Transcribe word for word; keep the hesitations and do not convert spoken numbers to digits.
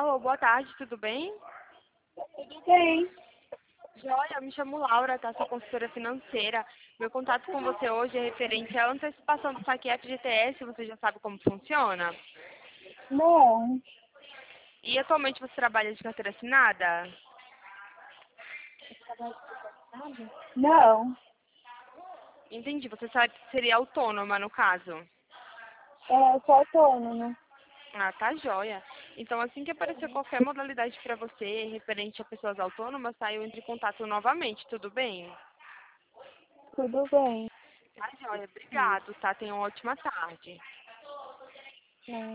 Alô, boa tarde, tudo bem? Tudo bem. Joia, eu me chamo Laura, tá? Sou consultora financeira. Meu contato com você hoje é referente à antecipação do saque F G T S, você já sabe como funciona? Não. E atualmente você trabalha de carteira assinada? Não. Entendi, você sabe que seria autônoma no caso. É, eu sou autônoma. Ah, tá joia. Então, assim que aparecer qualquer modalidade para você referente a pessoas autônomas, tá? Eu entre em contato novamente, tudo bem? Tudo bem. Tá joia, obrigado, tá? Tenha uma ótima tarde. Não.